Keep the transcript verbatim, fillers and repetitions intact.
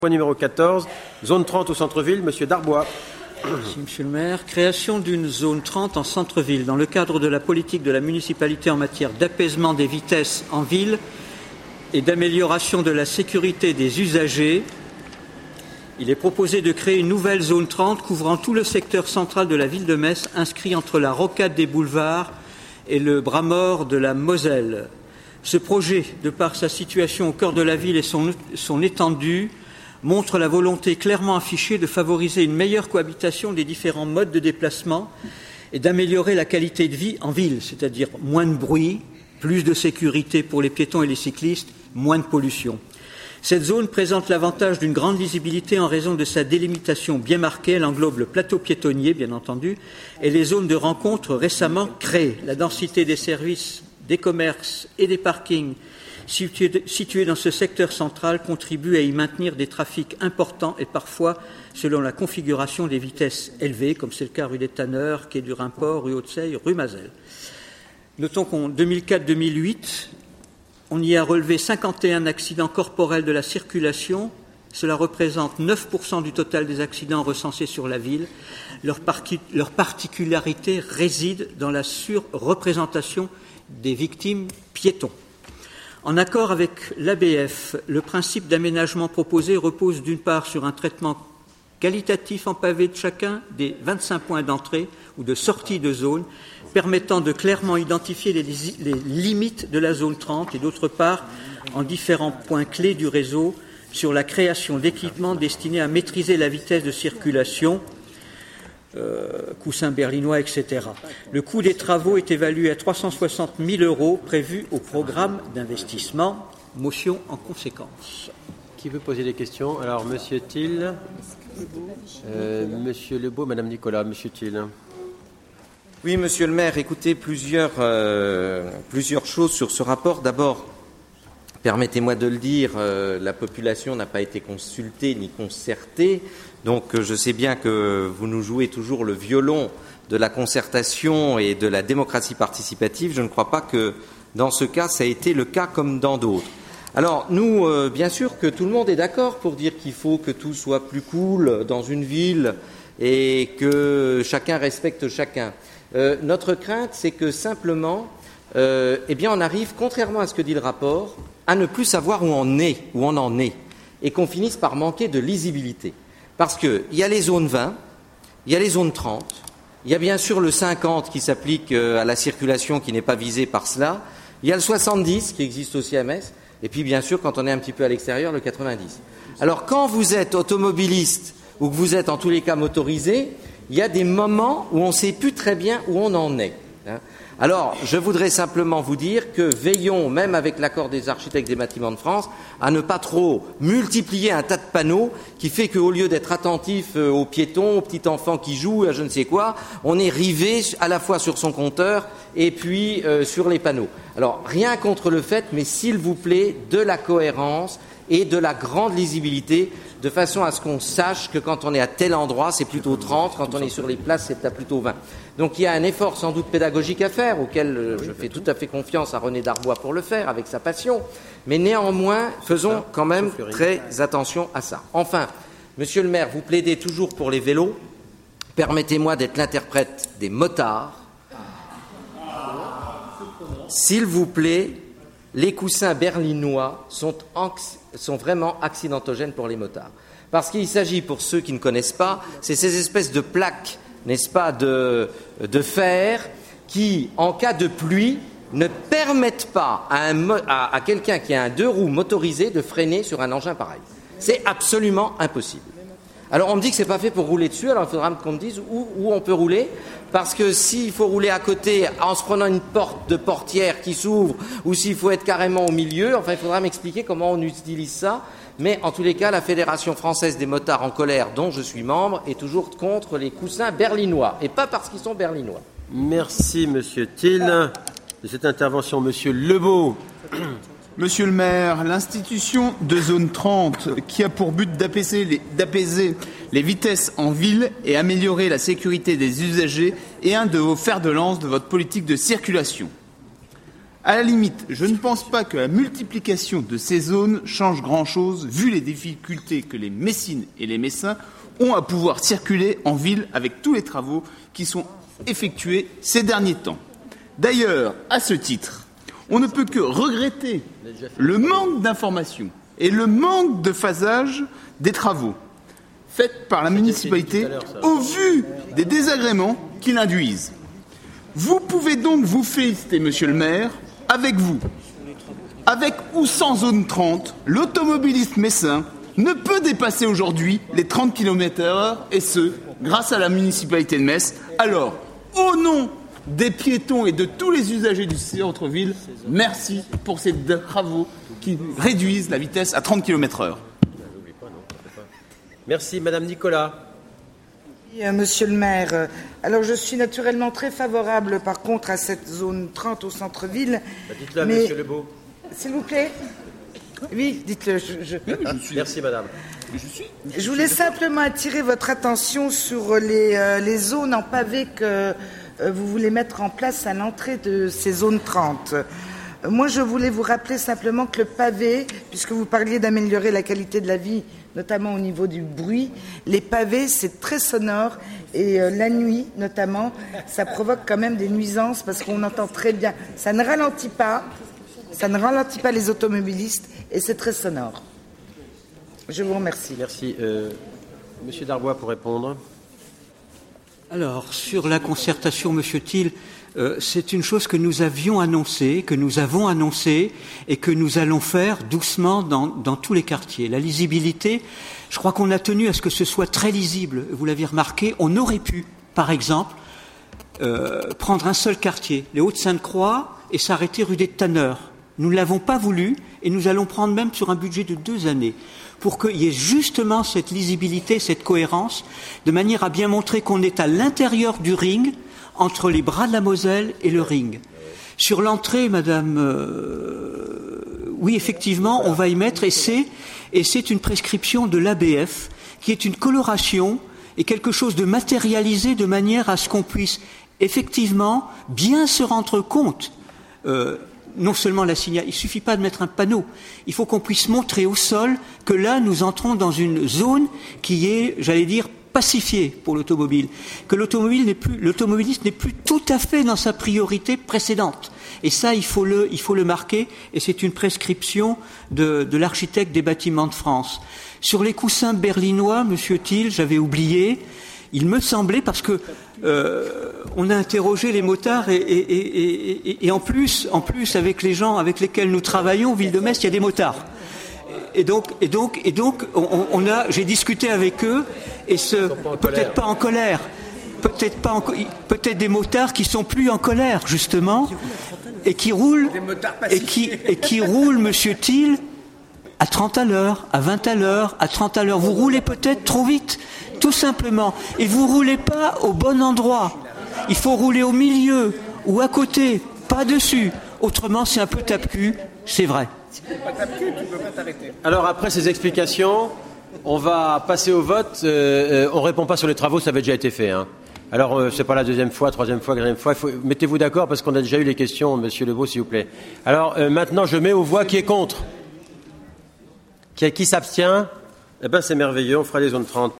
Point numéro quatorze, zone trente au centre-ville, Monsieur Darbois. Merci, Monsieur le maire. Création d'une zone trente en centre-ville. Dans le cadre de la politique de la municipalité en matière d'apaisement des vitesses en ville et d'amélioration de la sécurité des usagers, il est proposé de créer une nouvelle zone trente couvrant tout le secteur central de la ville de Metz, inscrit entre la rocade des boulevards et le bras mort de la Moselle. Ce projet, de par sa situation au cœur de la ville et son, son étendue, montre la volonté clairement affichée de favoriser une meilleure cohabitation des différents modes de déplacement et d'améliorer la qualité de vie en ville, c'est-à-dire moins de bruit, plus de sécurité pour les piétons et les cyclistes, moins de pollution. Cette zone présente l'avantage d'une grande lisibilité en raison de sa délimitation bien marquée. Elle englobe le plateau piétonnier, bien entendu, et les zones de rencontre récemment créées. La densité des services, des commerces et des parkings situés dans ce secteur central contribue à y maintenir des trafics importants et parfois selon la configuration des vitesses élevées, comme c'est le cas rue des Tanneurs, quai du Rhimport, rue Haute-Seille, rue Mazel. Notons qu'en deux mille quatre deux mille huit, on y a relevé cinquante et un accidents corporels de la circulation. Cela représente neuf pour cent du total des accidents recensés sur la ville. Leur, par- leur particularité réside dans la surreprésentation des victimes piétons. En accord avec l'A B F, le principe d'aménagement proposé repose d'une part sur un traitement qualitatif en pavé de chacun des vingt-cinq points d'entrée ou de sortie de zone, permettant de clairement identifier les, les limites de la zone trente, et d'autre part, en différents points clés du réseau, sur la création d'équipements destinés à maîtriser la vitesse de circulation, Euh, coussins berlinois, et cetera. Le coût des travaux est évalué à trois cent soixante mille euros prévus au programme d'investissement. Motion en conséquence. Qui veut poser des questions? Alors, Monsieur Thiel, euh, Monsieur Lebeau, Madame Nicolas, Monsieur Thiel. Oui, Monsieur le maire, écoutez, plusieurs, euh, plusieurs choses sur ce rapport. D'abord, permettez-moi de le dire, euh, la population n'a pas été consultée ni concertée. Donc je sais bien que vous nous jouez toujours le violon de la concertation et de la démocratie participative. Je ne crois pas que dans ce cas, ça a été le cas comme dans d'autres. Alors nous, euh, bien sûr que tout le monde est d'accord pour dire qu'il faut que tout soit plus cool dans une ville et que chacun respecte chacun. Euh, notre crainte, c'est que simplement, euh, eh bien, on arrive, contrairement à ce que dit le rapport, à ne plus savoir où on est, où on en est, et qu'on finisse par manquer de lisibilité. Parce qu'il y a les zones vingt, il y a les zones trente, il y a bien sûr le cinquante qui s'applique à la circulation qui n'est pas visée par cela, il y a le soixante-dix qui existe aussi à Metz, et puis bien sûr, quand on est un petit peu à l'extérieur, le quatre-vingt-dix. Alors quand vous êtes automobiliste ou que vous êtes en tous les cas motorisé, il y a des moments où on ne sait plus très bien où on en est. Hein. Alors, je voudrais simplement vous dire que veillons, même avec l'accord des architectes des bâtiments de France, à ne pas trop multiplier un tas de panneaux qui fait qu'au lieu d'être attentif aux piétons, aux petits enfants qui jouent, à je ne sais quoi, on est rivé à la fois sur son compteur et puis euh, sur les panneaux. Alors, rien contre le fait, mais s'il vous plaît, de la cohérence et de la grande lisibilité, de façon à ce qu'on sache que quand on est à tel endroit, c'est plutôt trente, quand on est sur les places, c'est plutôt vingt. Donc il y a un effort sans doute pédagogique à faire, auquel je fais tout à fait confiance à René Darbois pour le faire, avec sa passion, mais néanmoins, faisons quand même très attention à ça. Enfin, Monsieur le maire, vous plaidez toujours pour les vélos. Permettez-moi d'être l'interprète des motards. S'il vous plaît, les coussins berlinois sont, anx- sont vraiment accidentogènes pour les motards. Parce qu'il s'agit, pour ceux qui ne connaissent pas, c'est ces espèces de plaques, n'est-ce pas, de, de fer qui, en cas de pluie, ne permettent pas à, un mo- à, à quelqu'un qui a un deux roues motorisé de freiner sur un engin pareil. C'est absolument impossible. Alors on me dit que ce n'est pas fait pour rouler dessus, alors il faudra qu'on me dise où, où on peut rouler, parce que s'il faut rouler à côté en se prenant une porte de portière qui s'ouvre, ou s'il faut être carrément au milieu, enfin il faudra m'expliquer comment on utilise ça. Mais en tous les cas, la Fédération française des motards en colère, dont je suis membre, est toujours contre les coussins berlinois, et pas parce qu'ils sont berlinois. Merci Monsieur Thiel. De cette intervention, Monsieur Lebeau. Monsieur le maire, l'institution de zone trente, qui a pour but d'apaiser les, d'apaiser les vitesses en ville et améliorer la sécurité des usagers, est un de vos fers de lance de votre politique de circulation. À la limite, je ne pense pas que la multiplication de ces zones change grand-chose, vu les difficultés que les Messines et les Messins ont à pouvoir circuler en ville avec tous les travaux qui sont effectués ces derniers temps. D'ailleurs, à ce titre, on ne peut que regretter le manque d'informations et le manque de phasage des travaux faits par la municipalité au vu des désagréments qu'ils induisent. Vous pouvez donc vous féliciter, monsieur le maire, avec vous. Avec ou sans zone trente, l'automobiliste messin ne peut dépasser aujourd'hui les trente kilomètres heure, et ce, grâce à la municipalité de Metz. Alors, au nom des piétons et de tous les usagers du centre-ville, merci pour ces travaux qui réduisent la vitesse à trente kilomètres heure. Merci, Madame Nicolas. Monsieur le maire, alors je suis naturellement très favorable par contre à cette zone trente au centre-ville. Bah, dites-le à mais... Monsieur Lebeau. S'il vous plaît. Oui, dites-le. Je, je... Merci Madame. Je voulais simplement attirer votre attention sur les, euh, les zones en pavé que euh, vous voulez mettre en place à l'entrée de ces zones trente. Euh, moi, je voulais vous rappeler simplement que le pavé, puisque vous parliez d'améliorer la qualité de la vie, notamment au niveau du bruit, les pavés, c'est très sonore et euh, la nuit, notamment, ça provoque quand même des nuisances parce qu'on entend très bien. Ça ne ralentit pas, ça ne ralentit pas les automobilistes et c'est très sonore. Je vous remercie. Merci. Euh, Monsieur Darbois pour répondre. Alors, sur la concertation, Monsieur Thiel, euh, c'est une chose que nous avions annoncée, que nous avons annoncée et que nous allons faire doucement dans, dans tous les quartiers. La lisibilité, je crois qu'on a tenu à ce que ce soit très lisible. Vous l'aviez remarqué, on aurait pu, par exemple, euh, prendre un seul quartier, les Hauts-de-Sainte-Croix, et s'arrêter rue des Tanneurs. Nous ne l'avons pas voulu et nous allons prendre même sur un budget de deux années pour qu'il y ait justement cette lisibilité, cette cohérence, de manière à bien montrer qu'on est à l'intérieur du ring, entre les bras de la Moselle et le ring. Sur l'entrée, Madame, euh, oui, effectivement, on va y mettre, et c'est, et c'est une prescription de l'A B F, qui est une coloration et quelque chose de matérialisé de manière à ce qu'on puisse effectivement bien se rendre compte. Euh, non seulement la signal, il ne suffit pas de mettre un panneau, il faut qu'on puisse montrer au sol que là, nous entrons dans une zone qui est, j'allais dire, pacifiée pour l'automobile, que l'automobile n'est plus, l'automobiliste n'est plus tout à fait dans sa priorité précédente. Et ça, il faut le, il faut le marquer, et c'est une prescription de, de l'architecte des bâtiments de France. Sur les coussins berlinois, Monsieur Thiel, j'avais oublié, il me semblait, parce que euh, on a interrogé les motards et, et, et, et, et en plus, en plus avec les gens avec lesquels nous travaillons, Ville de Metz, il y a des motards. Et donc, et donc, et donc, on, on a, j'ai discuté avec eux et ce, peut-être pas en colère, peut-être pas, en, peut-être des motards qui sont plus en colère justement et qui roulent et qui et qui roulent, Monsieur Thiel, à trente à l'heure, à vingt à l'heure, à trente à l'heure. Vous roulez peut-être trop vite, tout simplement, et vous roulez pas au bon endroit. Il faut rouler au milieu ou à côté, pas dessus. Autrement, c'est un peu tape-cul, c'est vrai. Alors après ces explications, on va passer au vote. Euh, euh, on ne répond pas sur les travaux, ça avait déjà été fait. Hein. Alors euh, c'est pas la deuxième fois, troisième fois, quatrième fois. Il faut... Mettez-vous d'accord parce qu'on a déjà eu les questions, Monsieur Lebeau, s'il vous plaît. Alors euh, maintenant, je mets aux voix qui est contre, qui, qui s'abstient. Eh ben c'est merveilleux, on fera les zones trente.